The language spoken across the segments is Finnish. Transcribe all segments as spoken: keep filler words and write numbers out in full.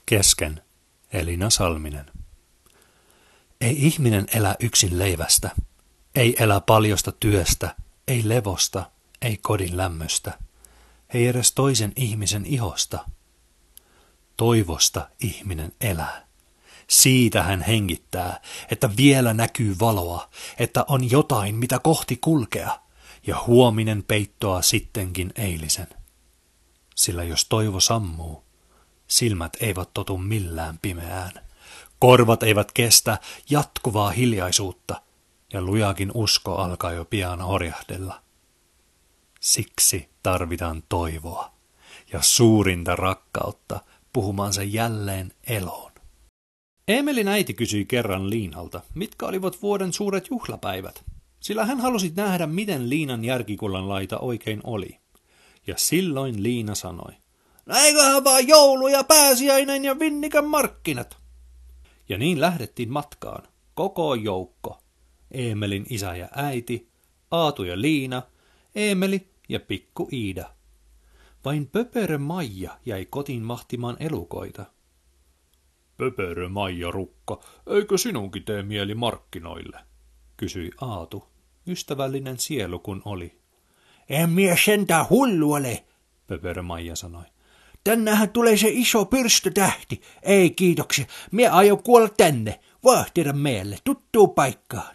Kesken Elina Salminen. Ei ihminen elä yksin leivästä, ei elä paljosta työstä, ei levosta, ei kodin lämmöstä, ei edes toisen ihmisen ihosta. Toivosta ihminen elää. Siitä hän hengittää, että vielä näkyy valoa, että on jotain, mitä kohti kulkea, ja huominen peittoaa sittenkin eilisen. Sillä jos toivo sammuu, silmät eivät totu millään pimeään, korvat eivät kestä jatkuvaa hiljaisuutta, ja lujakin usko alkaa jo pian horjahdella. Siksi tarvitaan toivoa ja suurinta rakkautta puhumaan se jälleen eloon. Eemelin äiti kysyi kerran Liinalta, mitkä olivat vuoden suuret juhlapäivät, sillä hän halusi nähdä, miten Liinan järkikullan laita oikein oli. Ja silloin Liina sanoi, no eiköhän vaan joulu ja pääsiäinen ja Vinnikan markkinat. Ja niin lähdettiin matkaan, koko joukko. Eemelin isä ja äiti, Aatu ja Liina, Eemeli ja pikku Iida. Vain Pöperö Maija jäi kotiin mahtimaan elukoita. Pöperö Maija Rukka, eikö sinunkin tee mieli markkinoille? Kysyi Aatu, ystävällinen sielu kun oli. En mie sentään hullu ole, Pöperö Maija sanoi. Tännehän tulee se iso pyrstötähti. Ei kiitoksia, mie aion kuolla tänne. Vahtida meille, tuttuu paikkaan.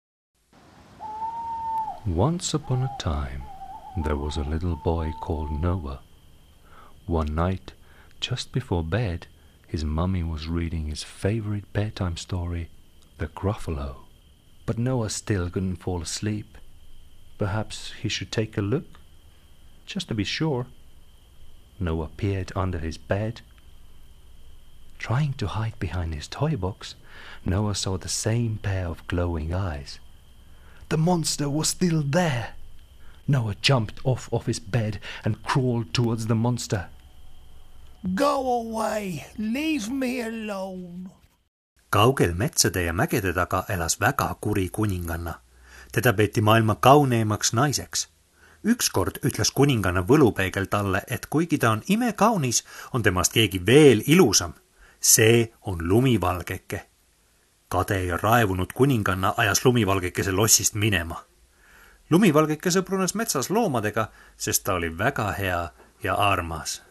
Once upon a time, there was a little boy called Noah. One night, just before bed, his mummy was reading his favorite bedtime story, The Gruffalo. But Noah still couldn't fall asleep. Perhaps he should take a look, just to be sure. Noah peered under his bed. Trying to hide behind his toy box, Noah saw the same pair of glowing eyes. The monster was still there. Noah jumped off of his bed and crawled towards the monster. Go away, leave me alone. Kaukel metsätä ja mäkete taka eläs väkä kuri kuninganna. Tätä peitti maailma kauneimmaksi naiseksi. Ykskord ütles kuninganna võlupeegel talle, et kuigi ta on ime kaunis, on temast keegi veel ilusam. See on lumivalgeke. Kade ja raevunut kuninganna ajas lumivalgekese lossist minema. Lumivalgeke sõprunes metsas loomadega, sest ta oli väga hea ja armas.